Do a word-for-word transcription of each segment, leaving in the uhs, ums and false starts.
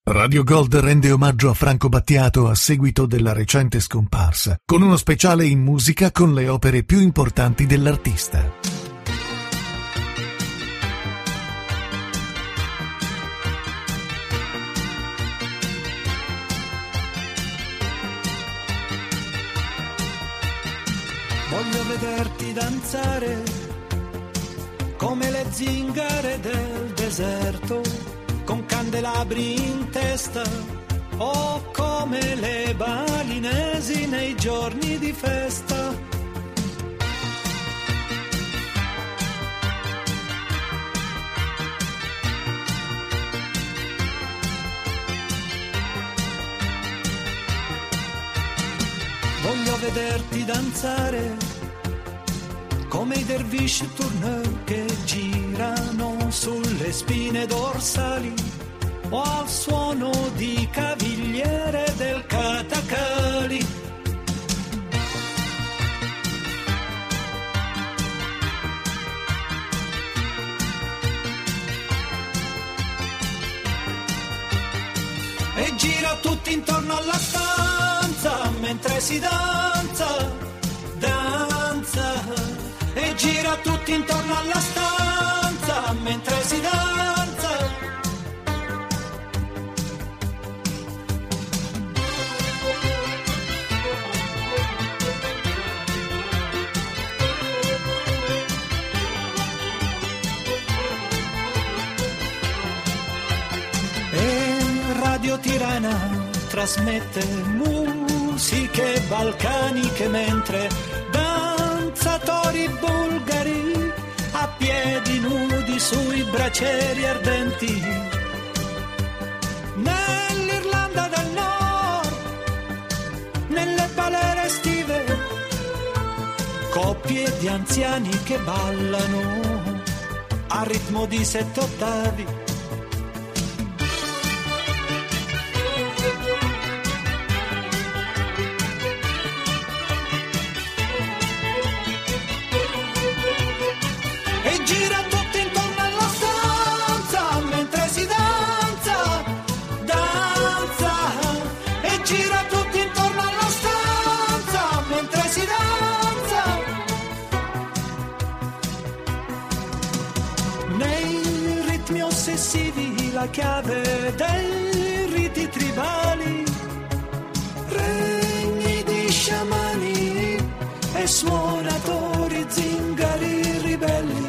Radio Gold rende omaggio a Franco Battiato a seguito della recente scomparsa, con uno speciale in musica con le opere più importanti dell'artista. Voglio vederti danzare come le zingare del deserto, con candelabri in testa, o come le balinesi nei giorni di festa. Voglio vederti danzare come i dervish tourneur che girano sulle spine dorsali, o al suono di cavigliere del Katakali. E gira tutti intorno alla stanza mentre si danza, danza. E gira tutti intorno alla stanza mentre si danza. E Radio Tirana trasmette musiche balcaniche mentre danzatori bulgari a piedi nudi sui bracieri ardenti. Nell'Irlanda del Nord, nelle balere estive, coppie di anziani che ballano a ritmo di sette ottavi. La chiave dei riti tribali, regni di sciamani e suonatori zingari ribelli.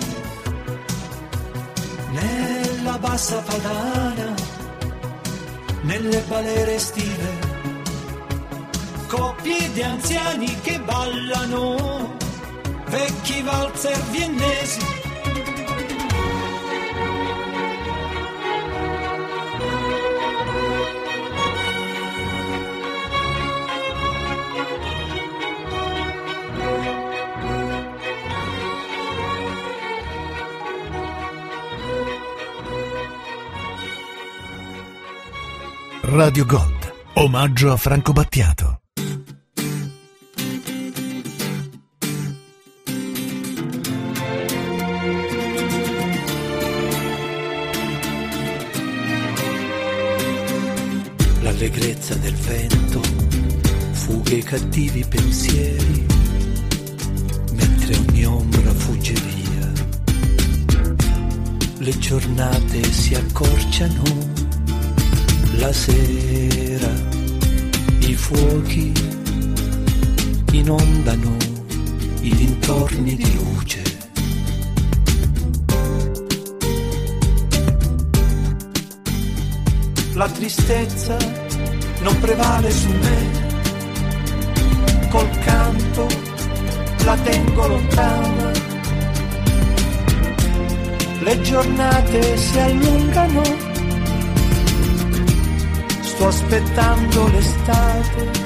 Nella bassa padana, nelle balere estive, coppie di anziani che ballano, vecchi valzer viennesi. Radio Gold, omaggio a Franco Battiato. L'allegrezza del vento fughe i cattivi pensieri, mentre ogni ombra fugge via. Le giornate si accorciano, la sera, i fuochi inondano i dintorni di luce. La tristezza non prevale su me, col canto la tengo lontana. Le giornate si allungano, sto aspettando l'estate.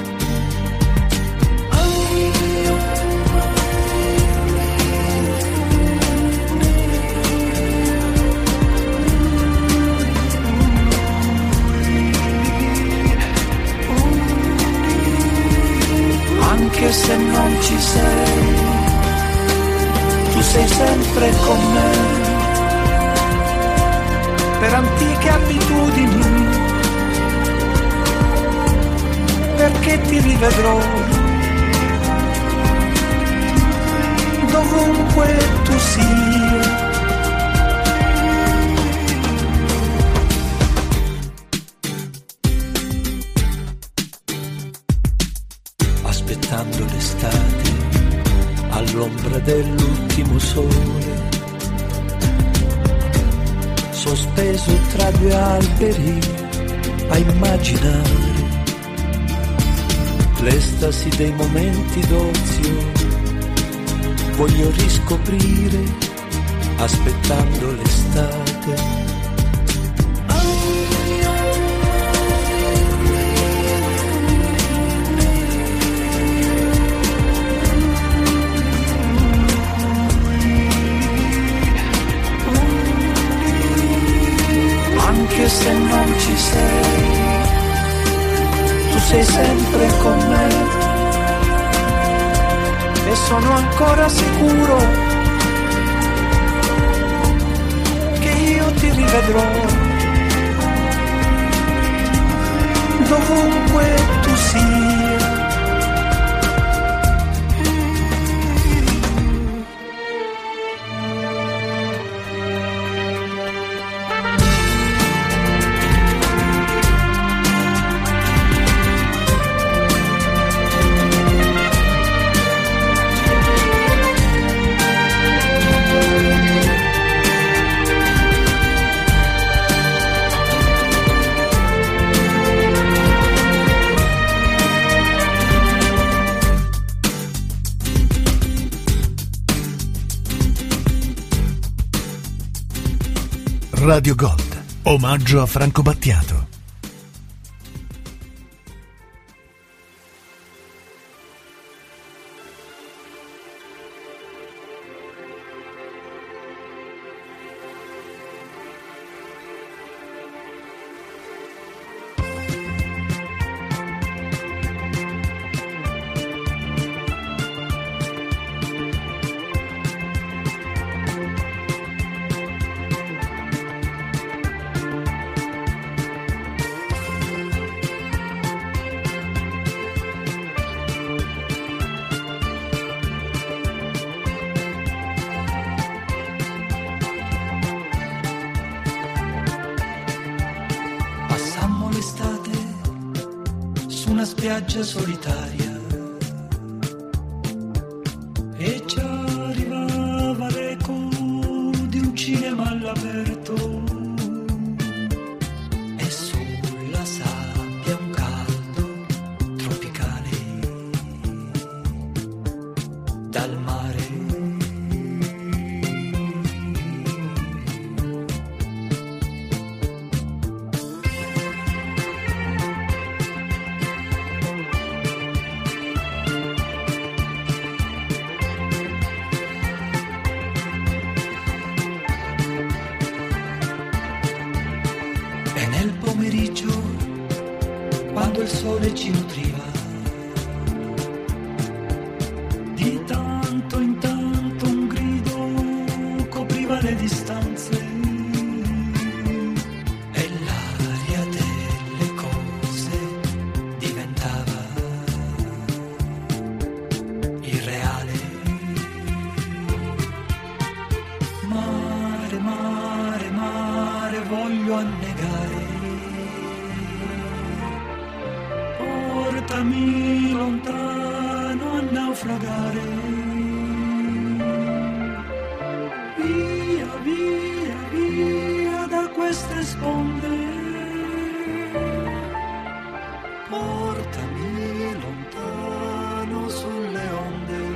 Anche se non ci sei, tu sei sempre con me. Per antiche abitudini ti rivedrò, dovunque tu sia. Aspettando l'estate all'ombra dell'ultimo sole, sospeso tra due alberi a immaginare l'estasi dei momenti d'ozio, voglio riscoprire aspettando l'estate. Anche se non ci sei, tu sei sempre con me e sono ancora sicuro che io ti rivedrò, dovunque tu sia. Radio Gold, omaggio a Franco Battiato. Spiaggia solitaria e ci arrivava l'eco di un cinema all'aperto e sulla sabbia un caldo tropicale dal mare. Quando il sole ci nutriva, di tanto in tanto un grido copriva le distanze e l'aria delle cose diventava irreale. Mare, mare, mare, voglio annegare. Portami lontano a naufragare, via, via, via da queste sponde, portami lontano sulle onde.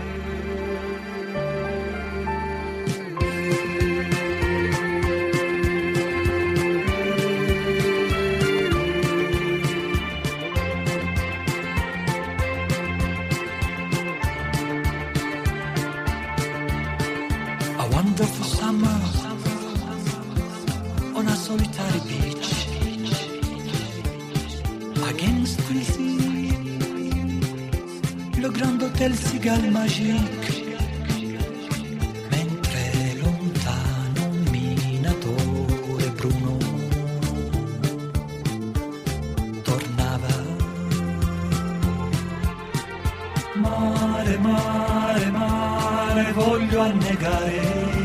Wonderful summer on a solitary beach against the sea, le grand hôtel Cigale Magique, mentre lontano un minatore bruno tornava voglio annegare.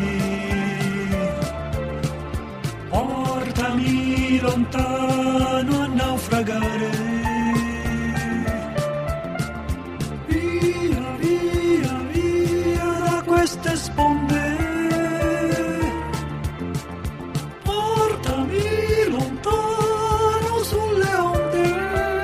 Portami lontano a naufragare. Via, via, via da queste sponde. Portami lontano sulle onde.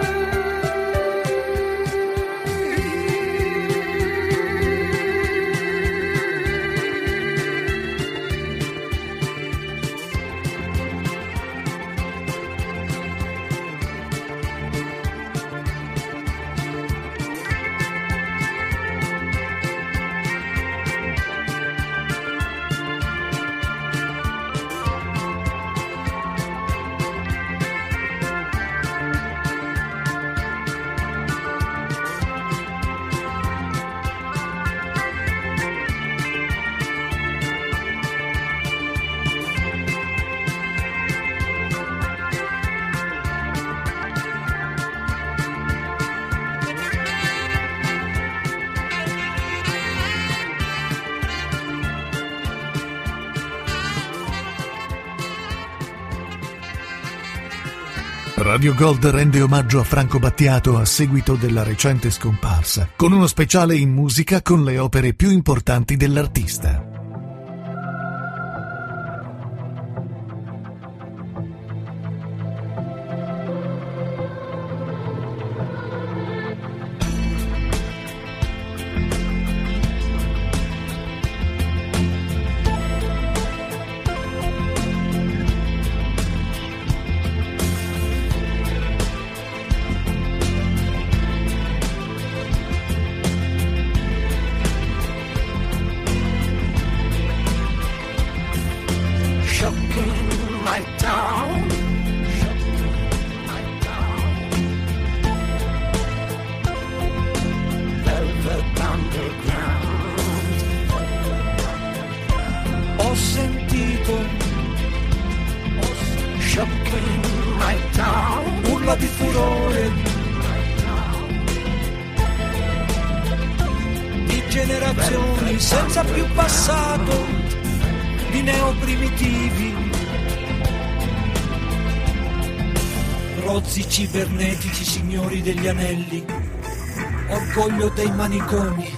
Radio Gold rende omaggio a Franco Battiato a seguito della recente scomparsa, con uno speciale in musica con le opere più importanti dell'artista. Urla di furore di generazioni senza più passato, di neoprimitivi, rozzi cibernetici, signori degli anelli, orgoglio dei manicomi.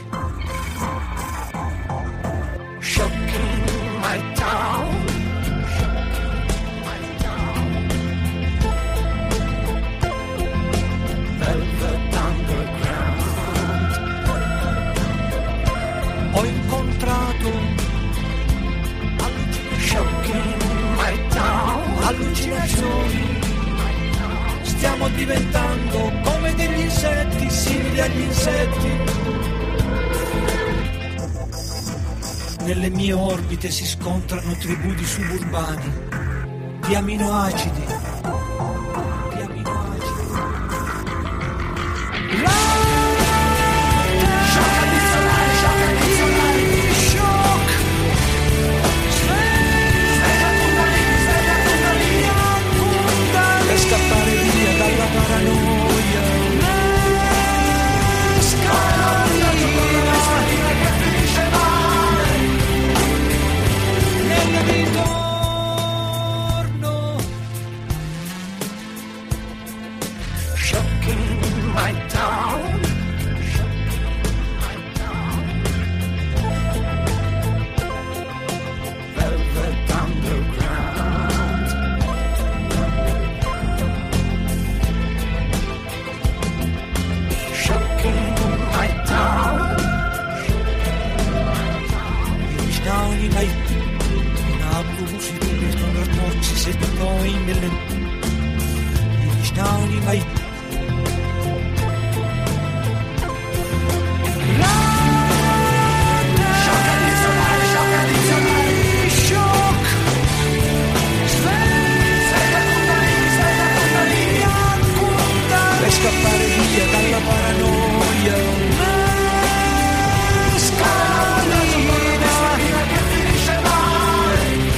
Shocking my town. Ho incontrato allucinazioni, stiamo diventando come degli insetti, simili agli insetti. Nelle mie orbite si scontrano tribù di suburbani, di aminoacidi, di aminoacidi. La scappare via dalla paranoia, scappare che finisce male nel ritorno. Shocking my town, my town. Velvet underground. Dynamite in autobusi dove sono raccolti se poi nelle Dynamite per scappare via dalla paranoia.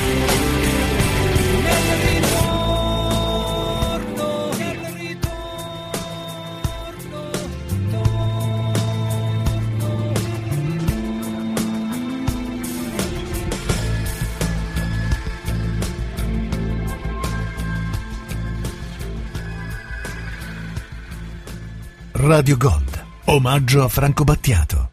Ritorno, nel ritorno. Radio Gold, omaggio a Franco Battiato.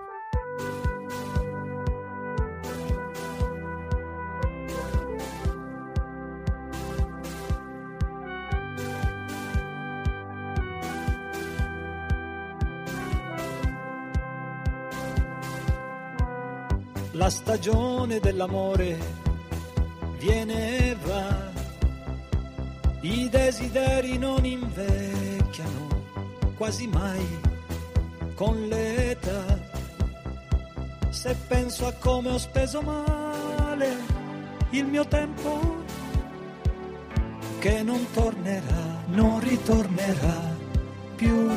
La stagione dell'amore viene e va, i desideri non invecchiano quasi mai con l'età. Se penso a come ho speso male il mio tempo, che non tornerà, non ritornerà più.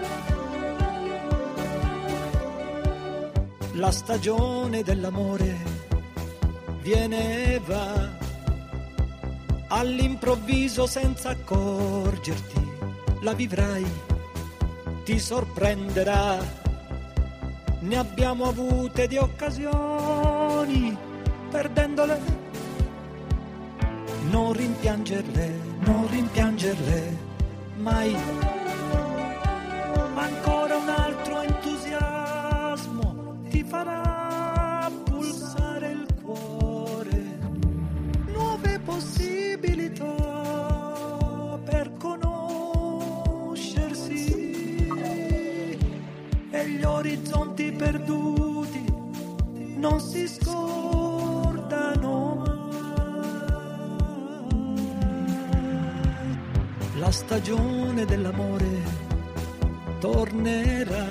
La stagione dell'amore viene e va, all'improvviso senza accorgerti, la vivrai, ti sorprenderà. Ne abbiamo avute di occasioni, perdendole, non rimpiangerle, non rimpiangerle mai. Ancora un altro entusiasmo ti farà pulsare il cuore, nuove possibilità per conoscersi, e gli orizzonti perduti non si scordano mai. La stagione dell'amore tornerà,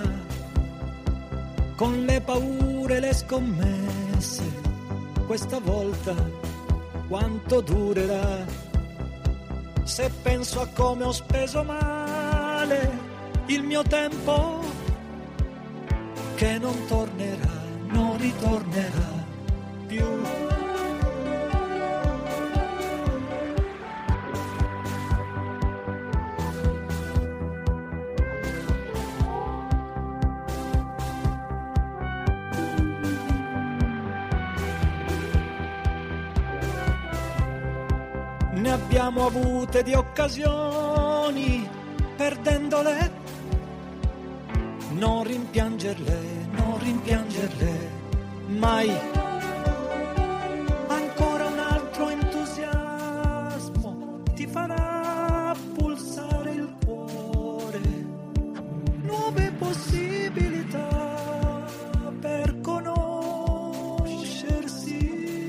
con le paure e le scommesse, questa volta quanto durerà? Se penso a come ho speso male il mio tempo, che non tornerà, non ritornerà più. Ne abbiamo avute di occasioni, perdendole, non rimpiangerle, non rimpiangerle mai. Ancora un altro entusiasmo ti farà pulsare il cuore, nuove possibilità per conoscersi,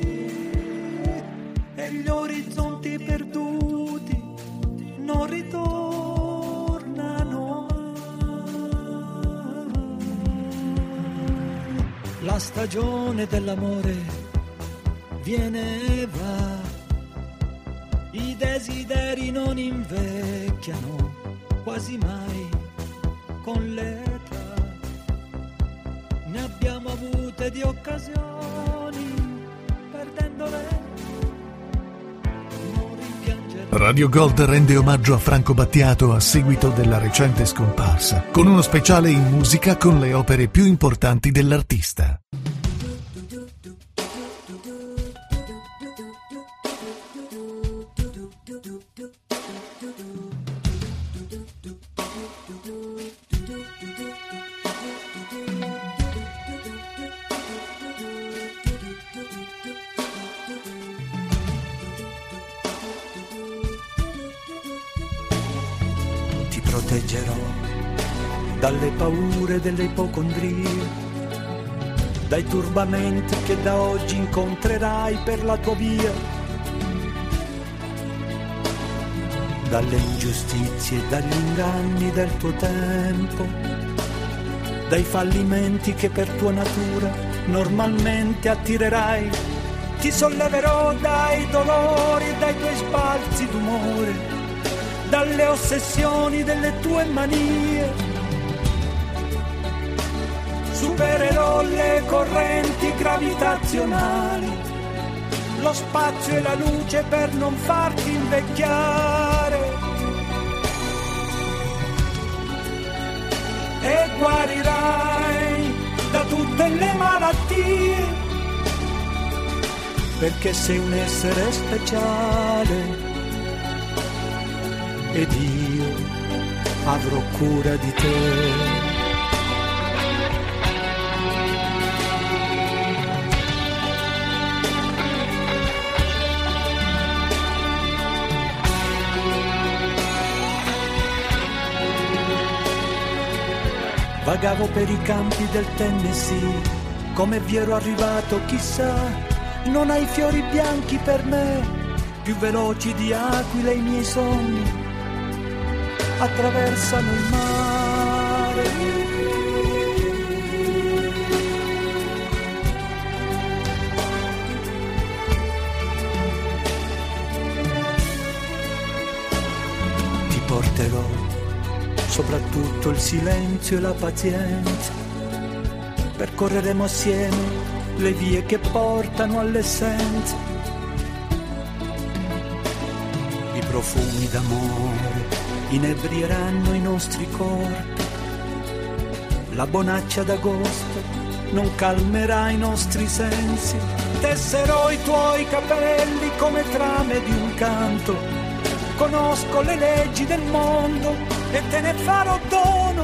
e gli orizzonti perduti non ritornano mai. La stagione dell'amore viene e va, i desideri non invecchiano quasi mai con l'età. Ne abbiamo avute di occasioni, perdendole. Radio Gold rende omaggio a Franco Battiato a seguito della recente scomparsa, con uno speciale in musica con le opere più importanti dell'artista. Proteggerò dalle paure delle ipocondrie, dai turbamenti che da oggi incontrerai per la tua via, dalle ingiustizie e dagli inganni del tuo tempo, dai fallimenti che per tua natura normalmente attirerai. Ti solleverò dai dolori e dai tuoi sbalzi d'umore, dalle ossessioni delle tue manie. Supererò le correnti gravitazionali, lo spazio e la luce per non farti invecchiare, e guarirai da tutte le malattie, perché sei un essere speciale ed io avrò cura di te. Vagavo per i campi del Tennessee, come vi ero arrivato chissà, non hai fiori bianchi per me, più veloci di aquile i miei sogni, attraversano il mare. Ti porterò soprattutto il silenzio e la pazienza, percorreremo assieme le vie che portano all'essenza. I profumi d'amore inebrieranno i nostri corpi, la bonaccia d'agosto non calmerà i nostri sensi. Tesserò i tuoi capelli come trame di un canto, conosco le leggi del mondo e te ne farò dono.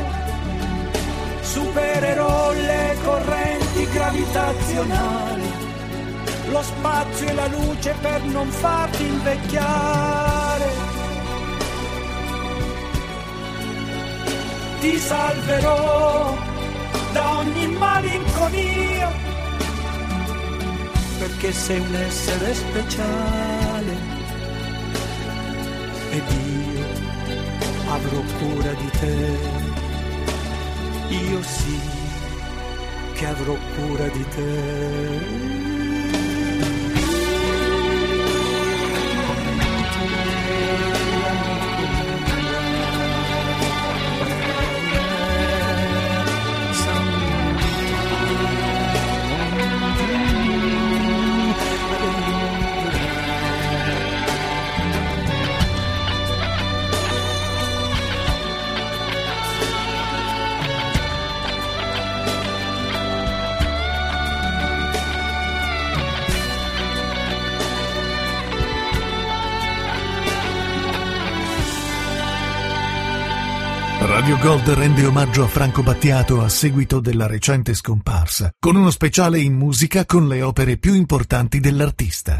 Supererò le correnti gravitazionali, lo spazio e la luce per non farti invecchiare. Ti salverò da ogni malinconia, perché sei un essere speciale ed io avrò cura di te. Io sì che avrò cura di te. Radio Gold rende omaggio a Franco Battiato a seguito della recente scomparsa, con uno speciale in musica con le opere più importanti dell'artista.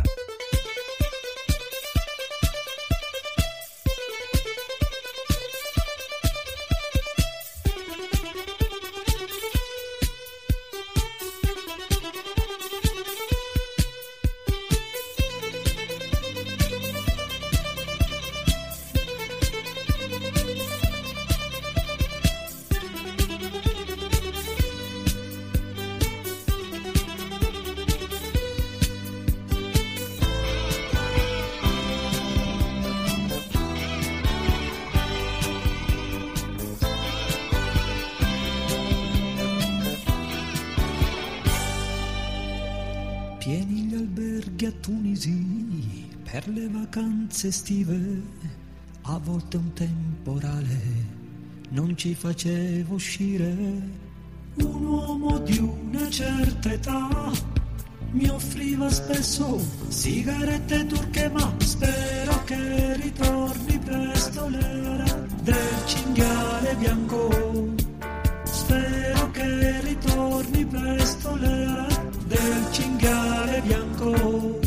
Pieni gli alberghi a Tunisi per le vacanze estive, a volte un temporale non ci faceva uscire. Un uomo di una certa età mi offriva spesso sigarette turche, ma spero che ritorni presto l'era del cinghiale bianco. Spero che ritorni presto l'era del cinghiale bianco.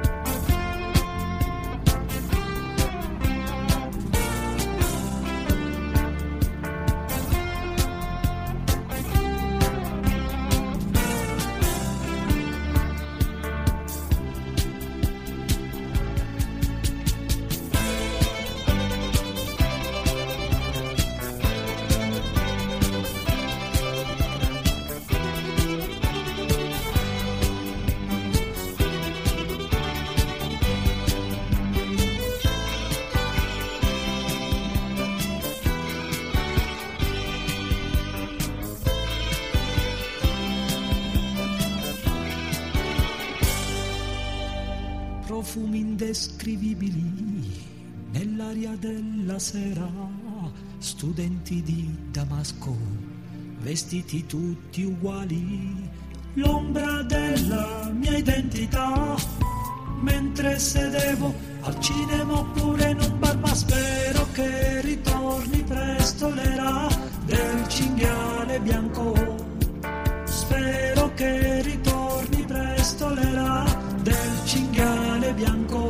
Profumi indescrivibili nell'aria della sera, studenti di Damasco, vestiti tutti uguali, l'ombra della mia identità, mentre sedevo al cinema oppure in un bar, ma spero che ritorni presto presto l'era del cinghiale bianco. Spero che ritorni presto l'era del cinghiale bianco.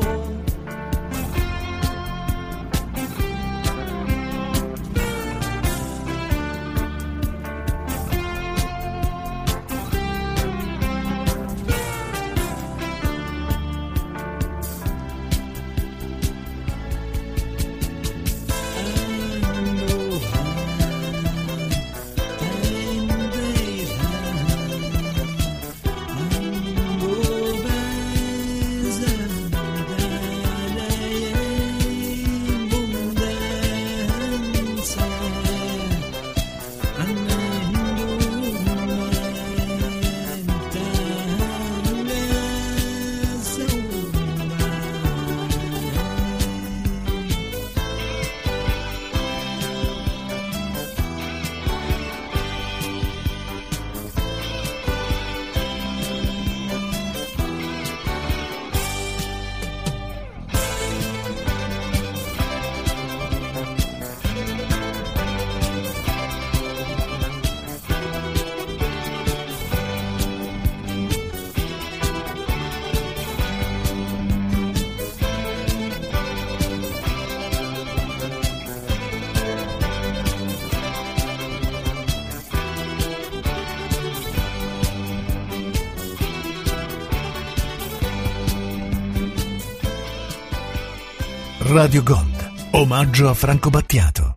Radio Gold, omaggio a Franco Battiato.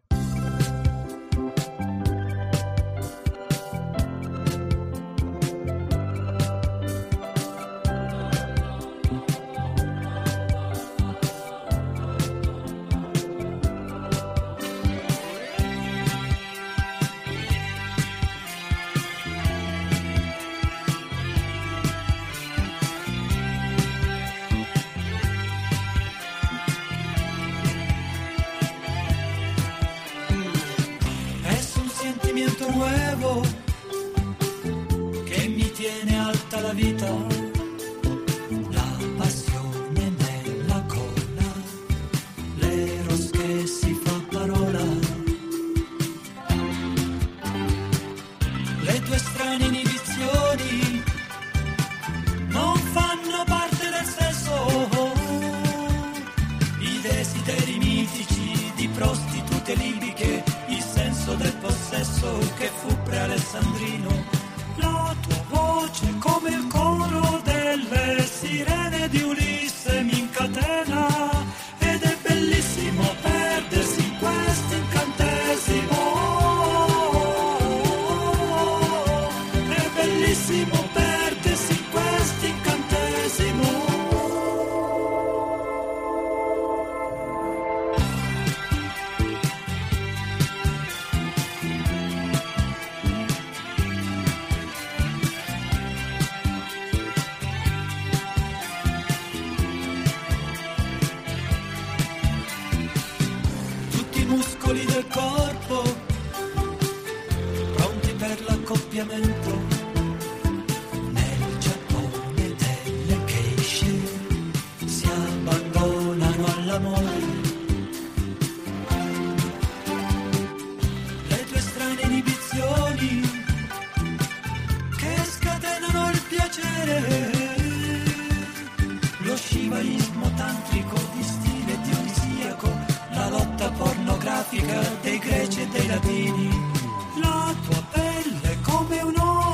Dei greci e dei latini, la tua pelle come un oro.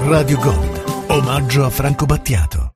Radio Gold, omaggio a Franco Battiato.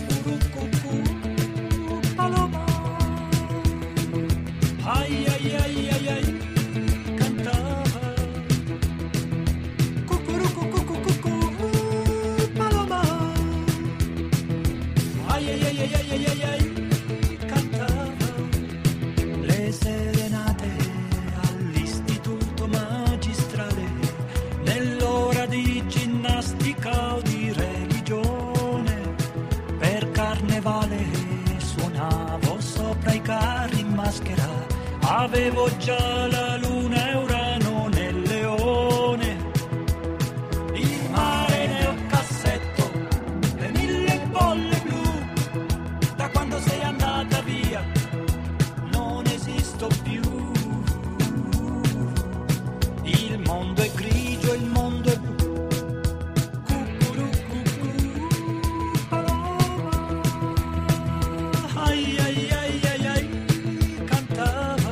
Avevo già la luna e Urano nel leone, il mare nel cassetto, le mille bolle blu. Da quando sei andata via non esisto più. Il mondo è grigio, il mondo è blu. Ai ai ai ai ai, cantava.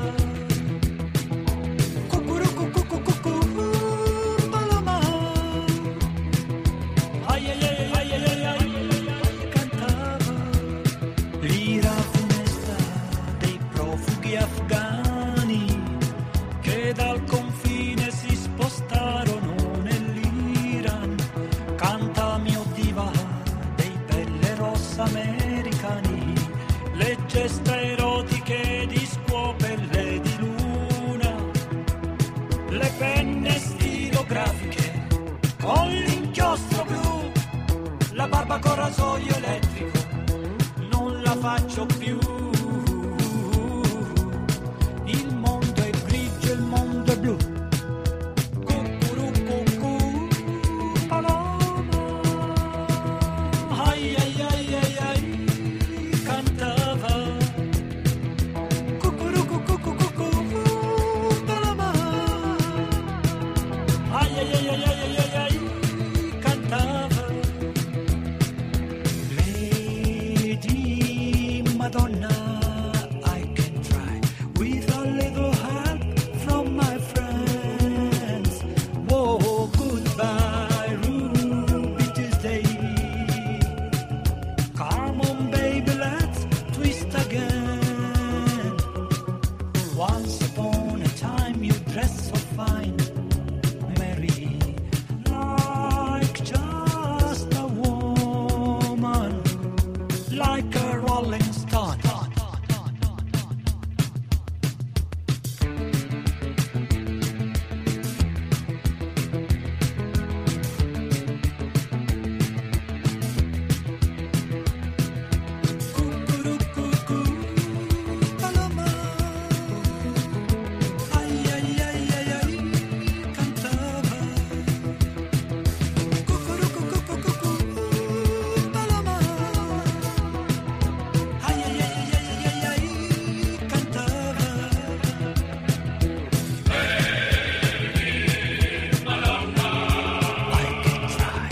Americani, le gesta erotiche di scuopelle di luna, le penne stilografiche con l'inchiostro blu, la barba con rasoio elettrico, non la faccio più. Il mondo è grigio, il mondo è blu. Cucurucucù, paloma. Ai ai ai ai ai, cantava. Cucurucucucucucu, paloma. Ai ai ai ai ai ai ai, cantava. Lady Madonna, I can try with a little help from my friends. Whoa, goodbye, Ruby Tuesday. Come on, baby, let's twist again. Once upon a time you dressed so fine, Mary, like just a woman, like a rolling stone. Cucurucucù, paloma. Ai ai ai ai ai, cantava. Cucurucucucucucu, paloma. Ai ai ai ai ai ai ai, cantava. I can try.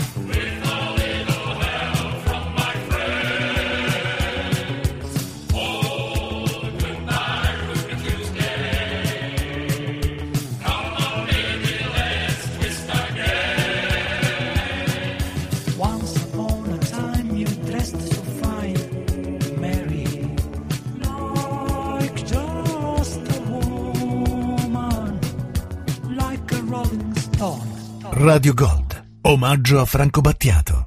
Once upon a time you dressed so fine, Mary, like just a woman, like a rolling stone. Radio Gold, omaggio a Franco Battiato.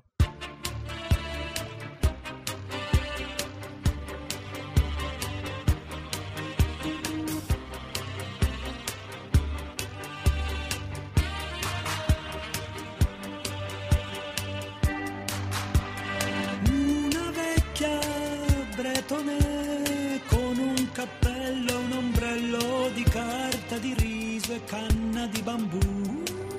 Una vecchia bretone con un cappello, un ombrello di carta di riso e canna di bambù.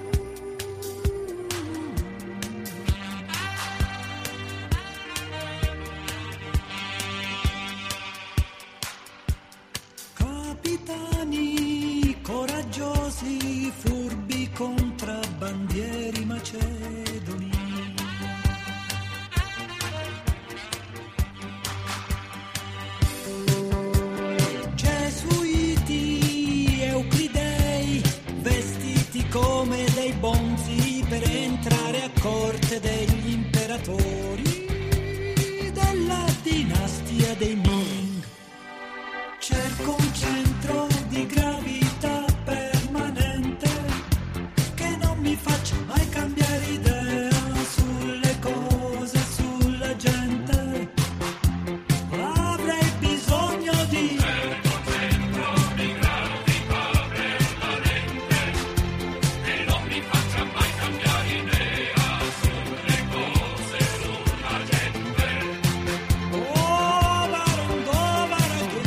Capitani coraggiosi, furbi contrabbandieri macedoni. Gesuiti, euclidei, vestiti come dei bonzi per entrare a corte pace degli imperatori della dinastia dei Ming. Cerco un centro di gravità permanente che non mi faccia mai cambiare idea sulle cose, sulla gente. Avrei bisogno di cerco un centro di gravità permanente che non mi faccia mai cambiare idea sulle cose, sulla gente. Oh, barondo, baraghi.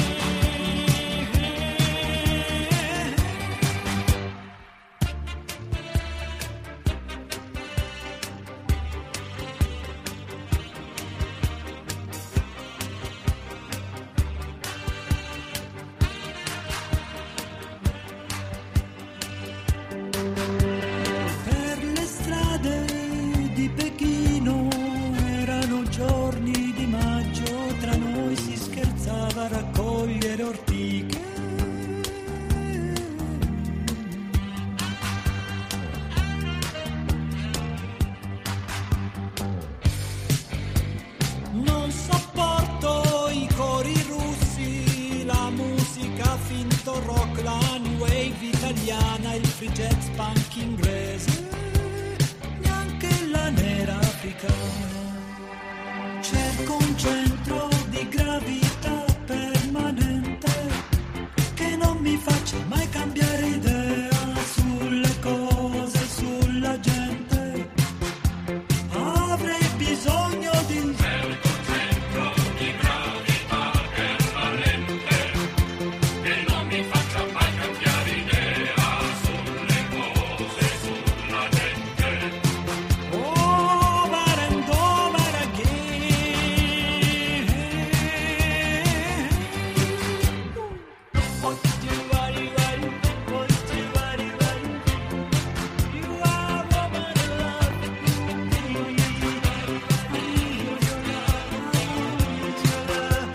Per le strade di Pechino erano giorni di maggio, tra noi si scherzava a raccogliere ortiche. Non sopporto i cori russi, la musica finto rock, la new wave italiana, il free jazz punk inglese, neanche la nera africana. Cerco un centro di gravità permanente che non mi faccia mai cambiare idea sulle cose, sulla gente. Avrei bisogno di cerco un centro di gravità permanente che non mi faccia mai cambiare idea sulle cose, sulla gente. Oh, barendo, baraghi. Oh, ti vari, vari, oh, ti vari, vari. You are woman in love with me. I need your love, I need your love.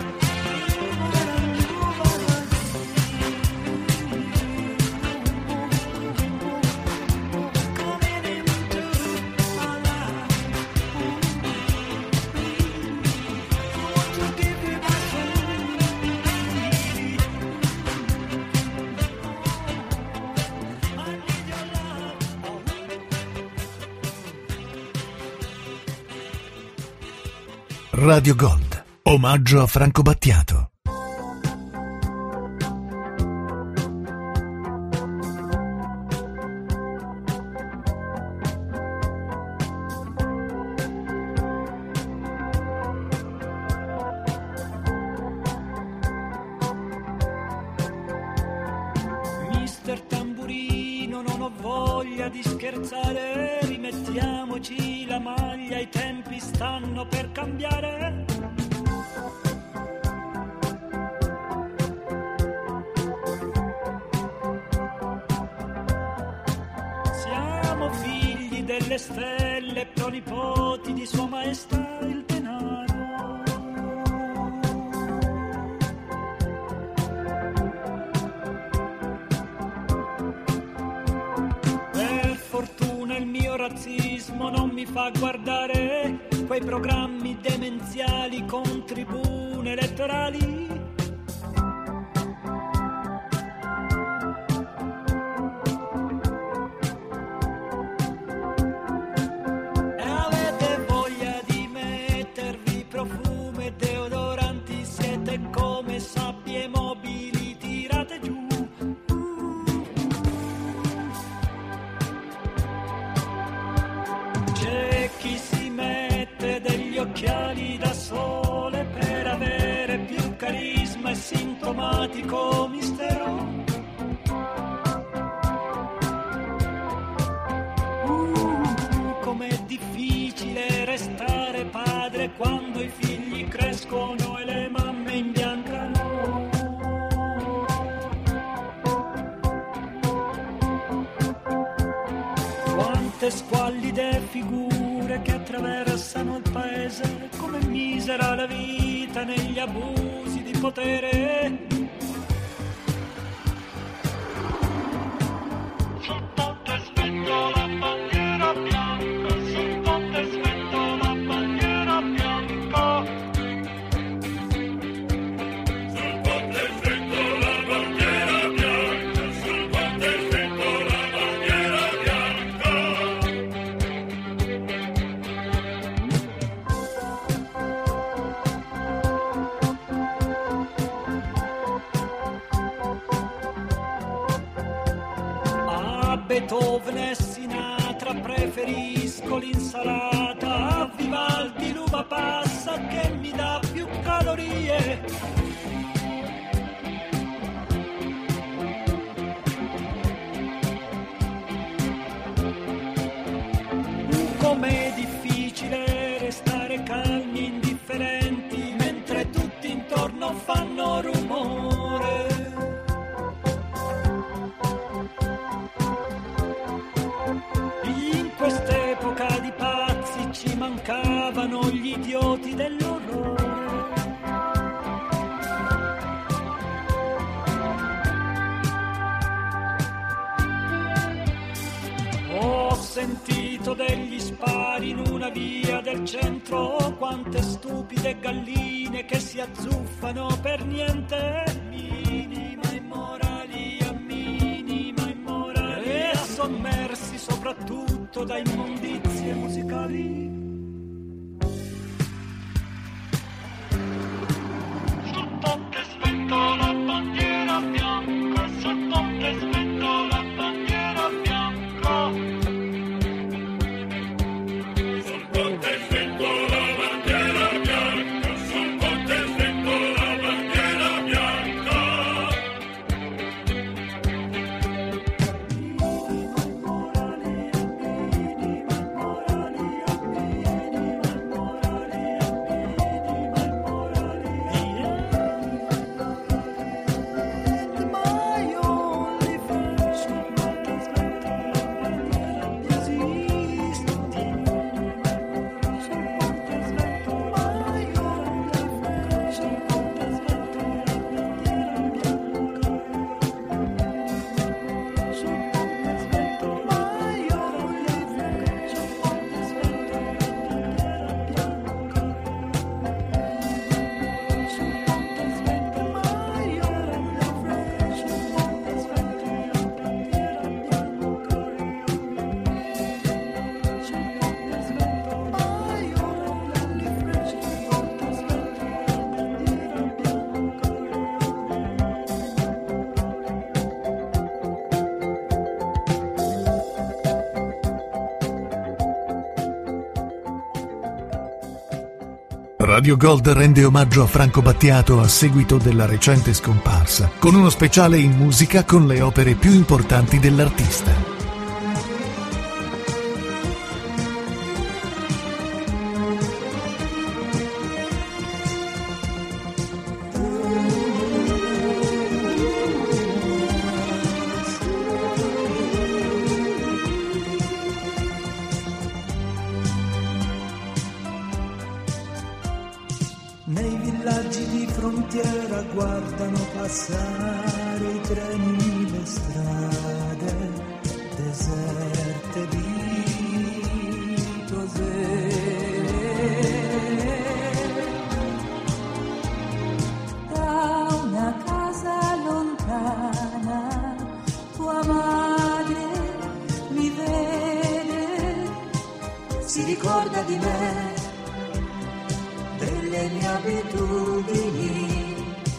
Coming into my life. I want to give you my soul. I need your love. Radio Gold, omaggio a Franco Battiato. Mister Tamburino, non ho voglia di scherzare, rimettiamoci la maglia, i tempi stanno per cambiare. Siamo figli delle stelle, pronipoti di Sua Maestà il denaro. Per fortuna il mio razzismo non mi fa guardare quei programmi demenziali con tribune elettorali. E avete voglia di mettervi profumo e deodoranti, siete come sabbie mobili tirate giù. C'è chi si mette degli occhiali da sole per avere più carisma e sintomatico mistero. Uh, com'è difficile restare padre quando i figli crescono e le mamme imbiancano. Quante squallide figure che attraversano il paese, come misera la vita negli abusi di potere. Sotto te spento la bandiera bianca, sotto a Beethoven e Sinatra preferisco l'insalata, a Vivaldi l'uva passa che mi dà più calorie. Com'è difficile restare calmi e indifferenti mentre tutti intorno fanno rumore. In quest'epoca di pazzi ci mancavano gli idioti dell'orrore. Ho sentito degli spari in una via del centro, quante stupide galline che si azzuffano per niente. Minima immorali, a minima immorali, e sommersi soprattutto da immondizie musicali. Sul ponte sventola la bandiera bianca, sul ponte sventola la bandiera bianca. Radio Gold rende omaggio a Franco Battiato a seguito della recente scomparsa, con uno speciale in musica con le opere più importanti dell'artista. Nei villaggi di frontiera guardano passare i treni, le strade deserte di Tosè. Da una casa lontana tua madre mi vede, si ricorda di me, delle mie abitudini,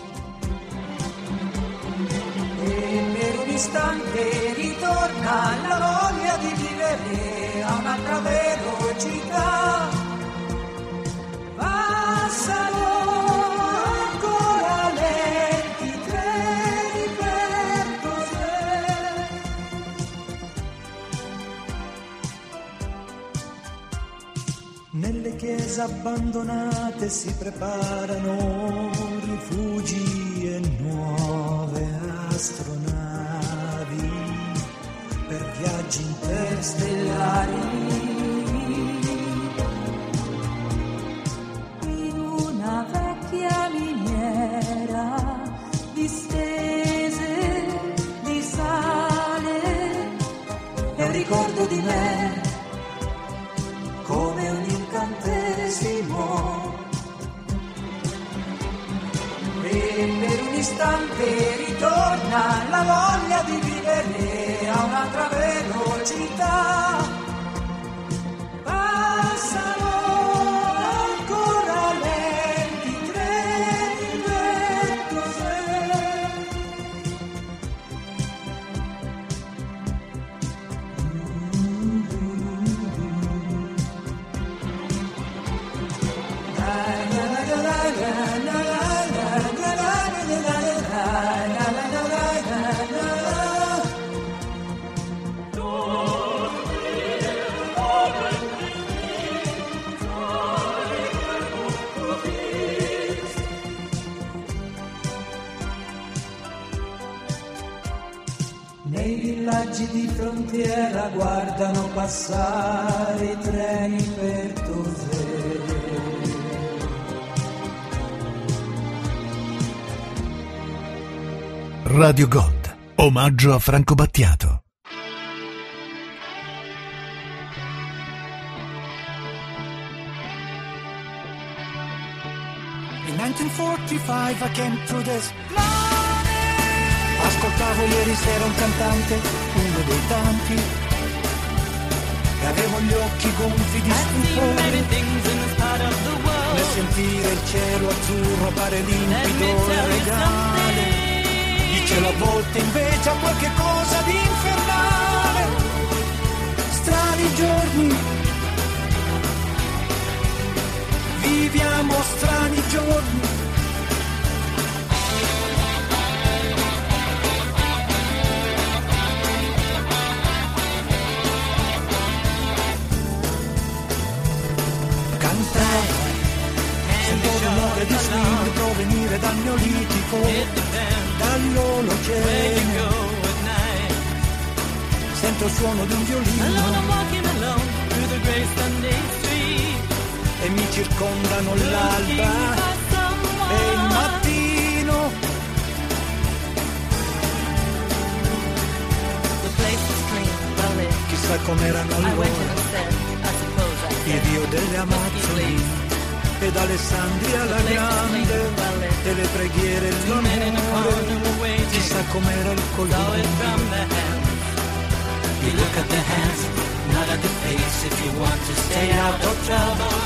e per un istante ritorna la voglia di vivere a un'altra velocità. Passano ancora lenti treni per Tosè. Nelle chiese abbandonate si preparano rifugi e nuove astronavi per viaggi interstellari. In una vecchia miniera distese di sale È un ricordo di me come un incantesimo, e per un istante ritorna la voglia di vivere a un'altra velocità. Passano ancora lenti treni per Tosè. villaggi di frontiera guardano passare i treni per Tosè. Radio Gold, omaggio a Franco Battiato. In nineteen forty-five I came through this morning. Ascoltavo ieri sera un cantante, uno dei tanti, e avevo gli occhi gonfi di stupore nel sentire il cielo azzurro pare limpido e regale. Il cielo a volte invece ha qualche cosa di infernale. Strani giorni, viviamo strani giorni. Cantare, sento l'umore di swing provenire dal neolitico, dall'olocene. Sento il suono di un violino e mi circondano l'alba e il mattino. Chissà com'erano allora il Rio delle Amazzoni ed Alessandria la Grande e le preghiere e l'amore. Chissà com'era il Colombia. You look at the hands, not at the face, if you want to stay out of trouble.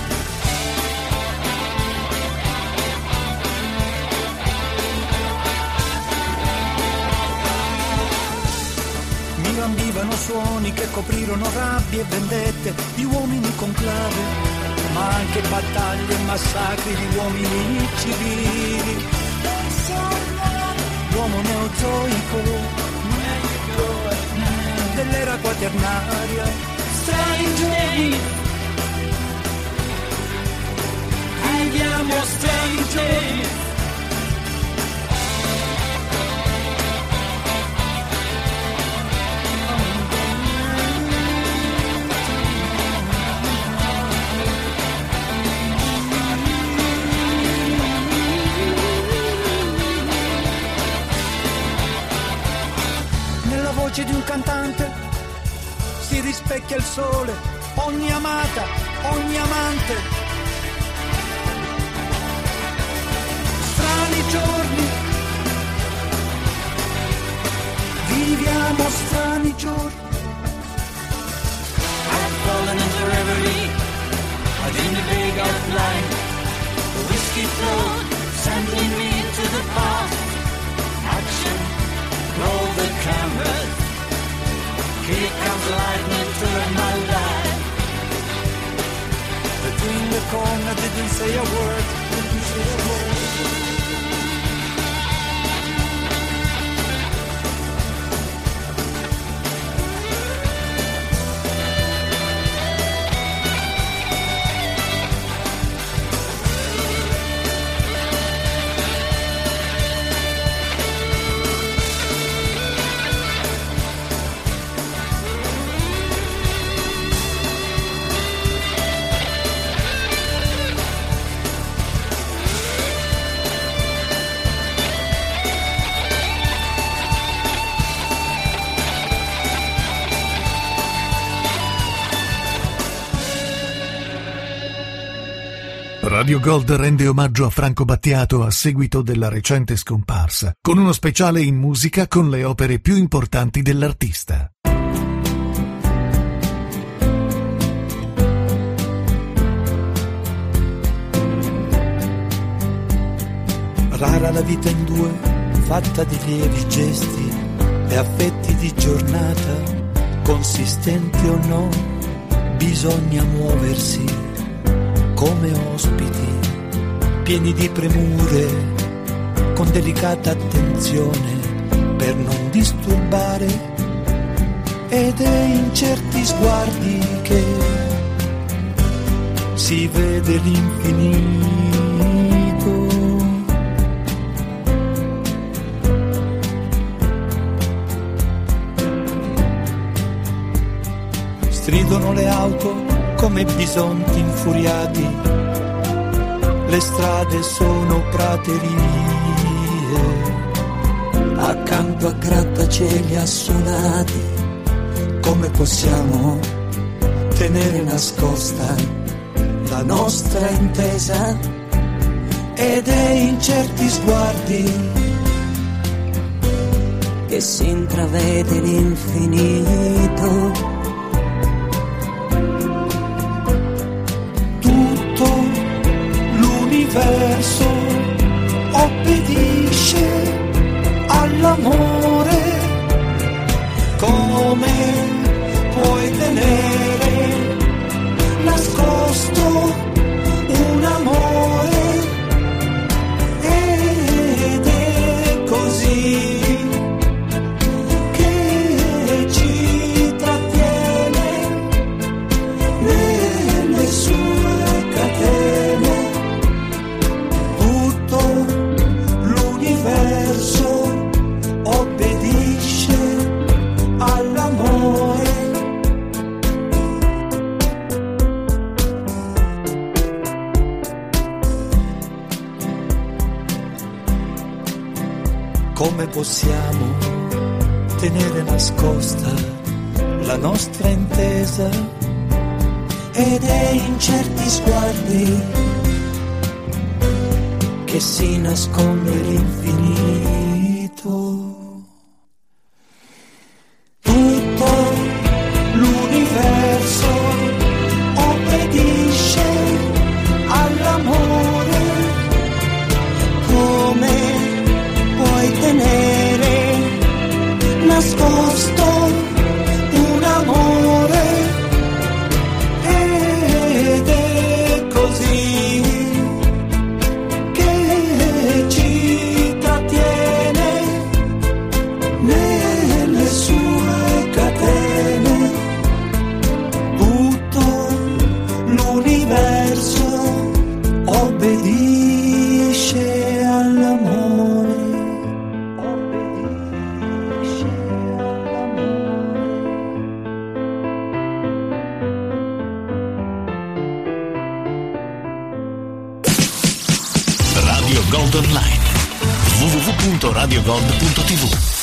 Mi lambivano suoni che coprirono rabbie e vendette di uomini con clave, ma anche battaglie e massacri di uomini civili. L'uomo neozoico dell'era quaternaria, strani giorni, viviamo strani giorni. Nella voce di un cantante si rispecchia il sole, ogni amata, ogni amante. Strani giorni, viviamo strani giorni. I've fallen into reverie, I've been the big outline. The whiskey flowed, sending me to the past. Action, roll the cameras. Here comes lightning to my life. Between the corner, didn't say a word. Didn't say a word. Radio Gold rende omaggio a Franco Battiato a seguito della recente scomparsa, con uno speciale in musica con le opere più importanti dell'artista. Rara la vita in due, fatta di lievi gesti e affetti di giornata, consistenti o no, bisogna muoversi come ospiti, pieni di premure, con delicata attenzione per non disturbare, ed è in certi sguardi che si vede l'infinito. stridono le auto come bisonti infuriati, le strade sono praterie, accanto a grattacieli assolati. Come possiamo tenere nascosta la nostra intesa? Ed è in certi sguardi che si intravede l'infinito. Tutto l'universo obbedisce all'amore. Come puoi tenere nascosto un amore? Ed è così che ci trattiene nelle sue catene. Tutto l'universo obbedisce all'amore. Come possiamo tenere nascosta la nostra intesa? Ed è in certi sguardi che si nasconde l'infinito. Tutto l'universo obbedisce all'amore. Come puoi tenere nascosto Un amore. Ed è così che ci trattiene nelle sue catene. Tutto l'universo obbedisce all'amore. Obbedisce all'amore. Radio Gold Online. w w w punto radio gold punto t v